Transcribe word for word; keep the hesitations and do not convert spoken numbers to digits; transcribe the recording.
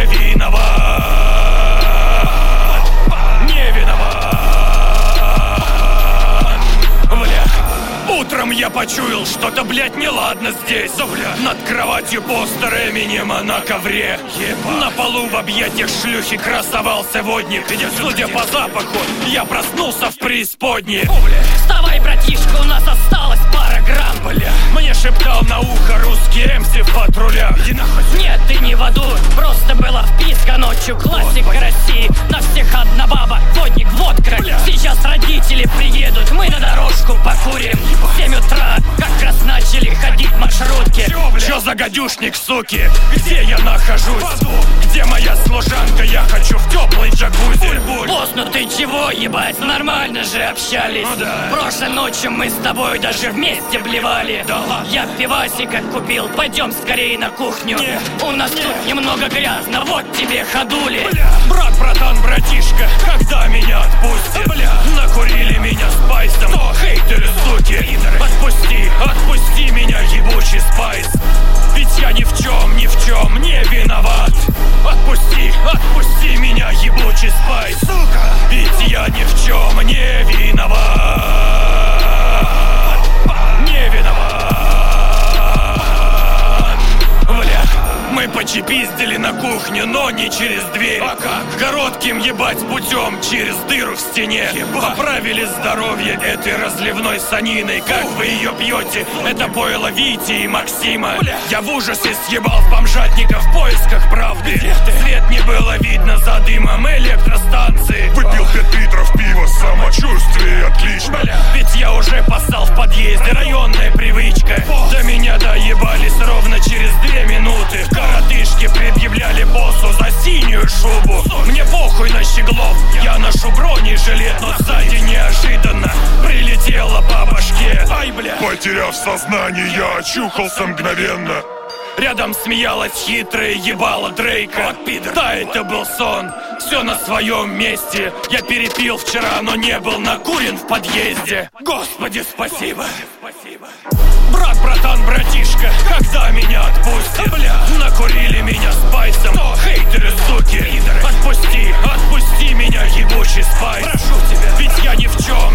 не виноват. Не виноват. Бля. Утром я почуял что-то, блядь, неладно здесь. Да, бля. Над кроватью постер Эминема на ковре. Ебать. На полу в объятиях шлюхи красовался водник. Судя по запаху, я проснулся в преисподней. О, бля. Вставай, братишка, у нас осталось пара грамм. Бля. Мне шептал на ухо русский эмси в патрулях. Иди нахуй. Нет, ты не в аду, просто была вписка ночью. Классика России, на всех одна баба, водник, водка. Бля. Сейчас родители приедут, мы на дорожку покурим. В семь утра как раз начали ходить маршрутки. Чё, бля? Чё за гадюшник, суки? Где я нахожусь? Где моя служанка? Я хочу в теплый джакузи. Буль-буль. Босс, ну ты чего, ебать? Нормально же общались. Ну да. Прошлой ночью мы с тобой даже вместе блевали. Да ладно. Я пивасика купил, пойдем скорее на кухню. Нет. У нас Нет. тут немного грязно, вот тебе ходули. Бля. Брат, братан, братишка, когда меня отпустят? Бля. Накурили меня спайсом. Кто? Хейтеры, суки. Пидоры. Отпусти, отпусти меня, ебучий спайс. Ведь я ни в чем, ни в чем не виноват. Отпусти, отпусти меня, ебучий спайс. Сука. Ведь я ни в чем не виноват. Не виноват. Бля. Мы почепиздили на кухне, но не через дверь. А как? Коротким ебать путем через дыру в стене. Ебать. Поправили здоровье этой разливной саниной. Как вы ее пьете? Это пойло Вити и Максима. Бля. Я в ужасе съебал в бомжатника в поисках правды. Свет не было видно за дымом электростанции. Выпил пять литров пива, самочувствие отлично. Бля. Ведь я уже поссал в подъезде, районная привычка. До меня доебались ровно через две минуты. Коротышки предъявляли боссу за синюю шубу. Мне похуй на щеглов, я ношу бронежилет. Но сзади неожиданно прилетело по башке. Ай, бля. Потеряв сознание, я очухался мгновенно. Рядом смеялась хитрая ебала Дрейка. Вот пидор. Да, это был сон, все на своем месте. Я перепил вчера, но не был накурен в подъезде. Господи, спасибо. Брат, братан, братишка, когда меня отпустят? Бля. Накурили меня спайсом. Кто? Хейтеры, суки. Пидоры. Отпусти, отпусти меня, ебучий спайс. Прошу тебя. Ведь я ни в чем